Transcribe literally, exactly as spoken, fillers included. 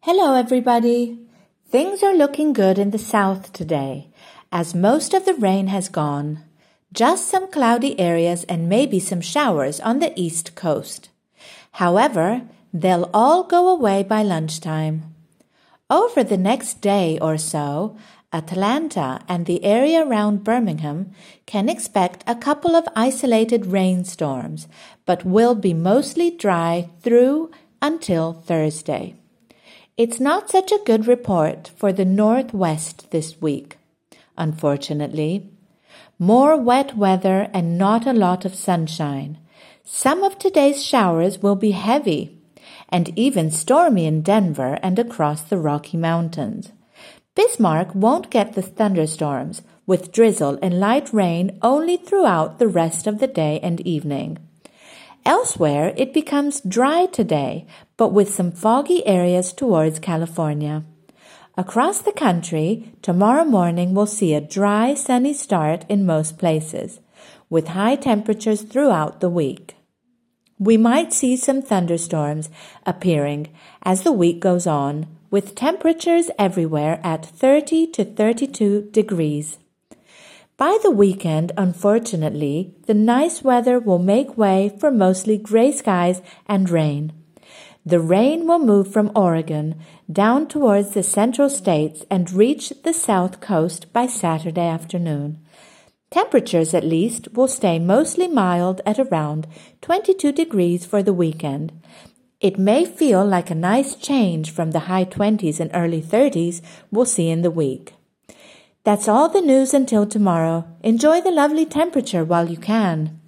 Hello, everybody. Things are looking good in the south today, as most of the rain has gone. Just some cloudy areas and maybe some showers on the east coast. However, they'll all go away by lunchtime. Over the next day or so, Atlanta and the area around Birmingham can expect a couple of isolated rainstorms, but will be mostly dry through until Thursday. It's not such a good report for the Northwest this week, unfortunately. More wet weather and not a lot of sunshine. Some of today's showers will be heavy and even stormy in Denver and across the Rocky Mountains. Bismarck won't get the thunderstorms, with drizzle and light rain only throughout the rest of the day and evening. Elsewhere, it becomes dry today, but with some foggy areas towards California. Across the country, tomorrow morning will see a dry, sunny start in most places, with high temperatures throughout the week. We might see some thunderstorms appearing as the week goes on, with temperatures everywhere at thirty to thirty-two degrees. By the weekend, unfortunately, the nice weather will make way for mostly gray skies and rain. The rain will move from Oregon down towards the central states and reach the south coast by Saturday afternoon. Temperatures, at least, will stay mostly mild at around twenty-two degrees for the weekend. It may feel like a nice change from the high twenties and early thirties we'll see in the week. That's all the news until tomorrow. Enjoy the lovely temperature while you can.